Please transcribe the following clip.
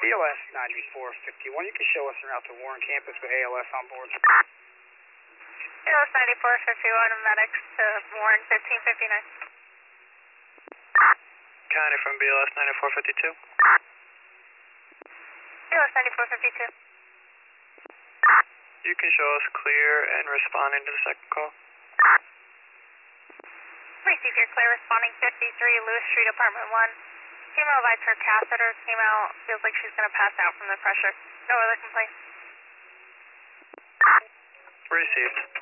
BLS 9451, you can show us around to Warren campus with ALS on board. BLS 9451, medics to Warren 1559. County from BLS 9452. BLS 9452. You can show us clear and responding to the second call. Receive your clear responding 53 Lewis Street, apartment 1. Female lights her catheter, came out, feels like she's going to pass out from the pressure. No other complaints. Received.